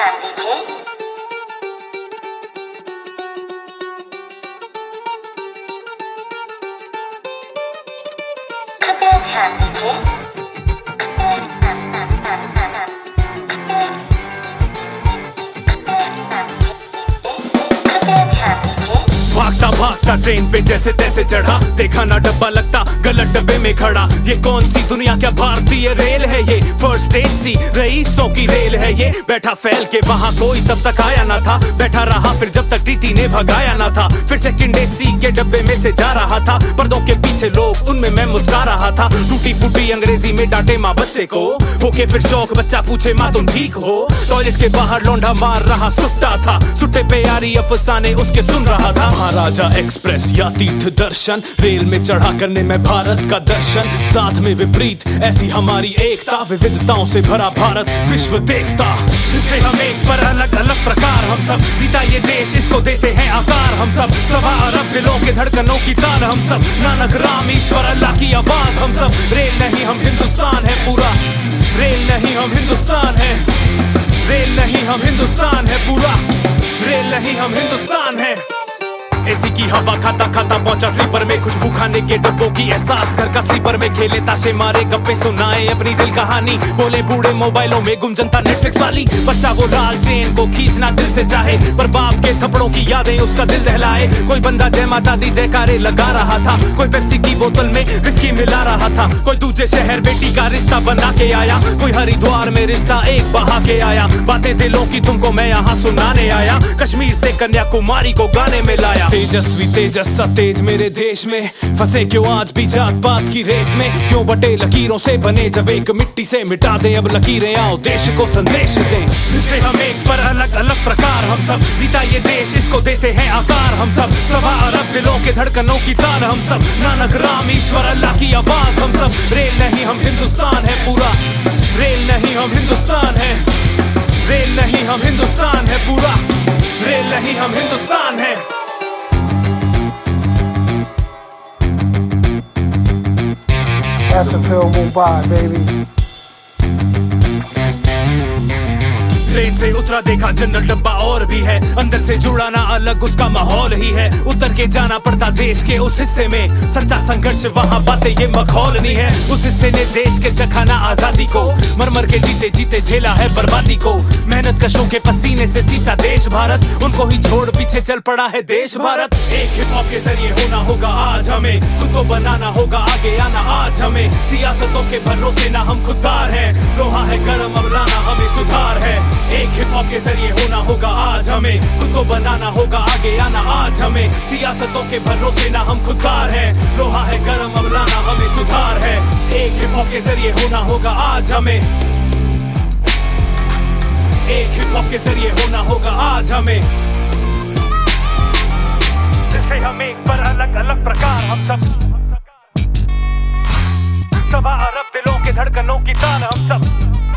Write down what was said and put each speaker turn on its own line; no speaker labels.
ध्यान दीजिए। कृपया ध्यान दीजिए।
भागता भागता ट्रेन पे जैसे तैसे चढ़ा, देखा ना डब्बा लगता गलत डब्बे में खड़ा। ये कौन सी दुनिया, क्या भारतीय रेल है ये? फर्स्ट एसी रईसों की रेल है ये। बैठा फैल के वहाँ कोई तब तक आया ना था, बैठा रहा फिर जब तक टीटी ने भगाया ना था। फिर सेकंड एसी के डब्बे में से जा रहा था, पर्दों के पीछे लोग, उनमें मैं मुस्कुरा रहा था। टूटी फूटी अंग्रेजी में डांटे माँ बच्चे को, होके फिर शौक बच्चा पूछे माँ तुम ठीक हो? टॉयलेट के बाहर लौंडा मार रहा सुट्टा था, सुट्टे पे यारी अफसाने उसके सुन रहा था। महाराजा एक्सप्रेस या तीर्थ दर्शन, रेल में चढ़ा करने में भारत का दर्शन। साथ में विपरीत ऐसी हमारी एकता, विविधताओं से भरा भारत विश्व देखता। इससे हम एक पर अलग अलग प्रकार, हम सब जीता ये देश, इसको देते हैं आकार। हम सब सवा अरब दिलों के धड़कनों की तार, हम सब नानक राम ईश्वर अल्लाह की आवाज। हम सब रेल नहीं हम हिंदुस्तान है पूरा, रेल नहीं हम हिंदुस्तान है, रेल नहीं हम हिंदुस्तान है पूरा, रेल नहीं हम हिंदुस्तान है। एसी की हवा खाता खाता पहुंचा स्लीपर में, खुशबू खाने के डब्बों की एहसास। घर का स्लीपर में खेले ताशे मारे गप्पे सुनाए अपनी दिल कहानी। बोले बूढ़े मोबाइलों में गुम जनता नेटफ्लिक्स वाली। बच्चा वो लाल चेन को खींचना दिल से चाहे, पर बाप के थप्पड़ों की यादें उसका दिल दहलाए। कोई बंदा जय माता दी जयकारे लगा रहा था, कोई पेप्सी की बोतल में विस्की मिला रहा था। कोई दूसरे शहर बेटी का रिश्ता बना के आया, कोई हरिद्वार में रिश्ता एक बहा के आया। बातें दिलों की तुमको मैं यहाँ सुनाने आया, कश्मीर से कन्याकुमारी को गाने में लाया। तेजस्वी तेजस सा तेज मेरे देश में, फंसे क्यों आज भी जात पात की रेस में? क्यों बटे लकीरों से बने जब एक मिट्टी से मिटा दे अब लकीरें, आओ देश को संदेश दे। इससे हम एक पर अलग अलग प्रकार, हम सब जीता ये देश, इसको देते हैं आकार। हम सब सवा अरब दिलों के धड़कनों की तार, हम सब नानक राम ईश्वर अल्लाह की आवाज। हम सब रेल नहीं हम हिंदुस्तान है पूरा, रेल नहीं हम हिंदुस्तान है, रेल नहीं हम हिंदुस्तान है पूरा, रेल नहीं हम हिंदुस्तान है।
That's a pill Mumbai, baby.
Train से उतरा देखा जनरल डब्बा और भी है, अंदर से जुड़ा ना अलग उसका माहौल ही है। उतर के जाना पड़ता देश के उस हिस्से में, सच्चा संघर्ष वहाँ बातें ये मखौल नहीं है। उस हिस्से ने देश के चखाना आजादी को, मर मर के जीते जीते झेला है बर्बादी को। मेहनत कशों के पसीने से सींचा देश भारत, उनको ही छोड़ पीछे चल पड़ा है देश भारत। एक हिप हॉप के जरिए होना होगा आज हमें, खुद को बनाना होगा आगे आना आज हमें। सियासतों के भरोसे ना हम खुददार हैं, लोहा है गर्म अब लाना हमें सुधार है। एक हिप हॉप के जरिए होना होगा आज हमें, खुद को बनाना होगा आगे आना आज हमें। सियासतों के भरोसे ना हम खुददार हैं, लोहा है गर्म अब लाना हमें सुधार है। एक हिप हॉप के जरिए होना होगा आज हमें, एक हिप हॉप के जरिए होना होगा आज हमें। जिससे हम एक पर अलग अलग प्रकार, हम सब सवा अरब दिलों के धड़कनों की तार। हम सब